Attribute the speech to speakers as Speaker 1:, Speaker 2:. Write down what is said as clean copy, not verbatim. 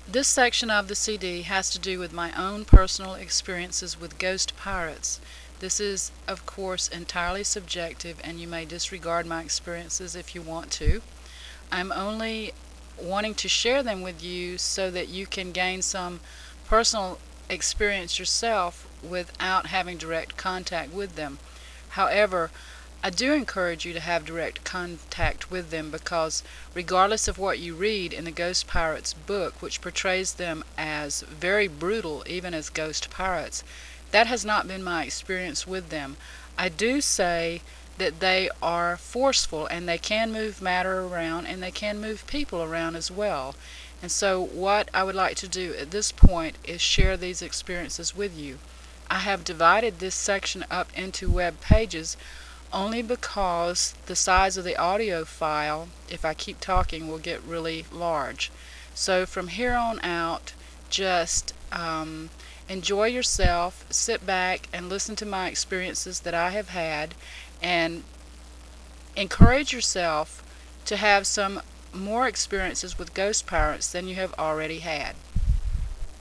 Speaker 1: This section of the CD has to do with my own personal experiences with ghost pirates. This is, of course, entirely subjective, and you may disregard my experiences if you want to. I'm only wanting to share them with you so that you can gain some personal experience yourself without having direct contact with them. However, I do encourage you to have direct contact with them because regardless of what you read in the Ghost Pirates book, which portrays them as very brutal even as ghost pirates, that has not been my experience with them. I do say that they are forceful and they can move matter around and they can move people around as well. And so what I would like to do at this point is share these experiences with you. I have divided this section up into web pages only because the size of the audio file, if I keep talking, will get really large. So from here on out, just enjoy yourself, sit back and listen to my experiences that I have had, and encourage yourself to have some more experiences with ghost pirates than you have already had.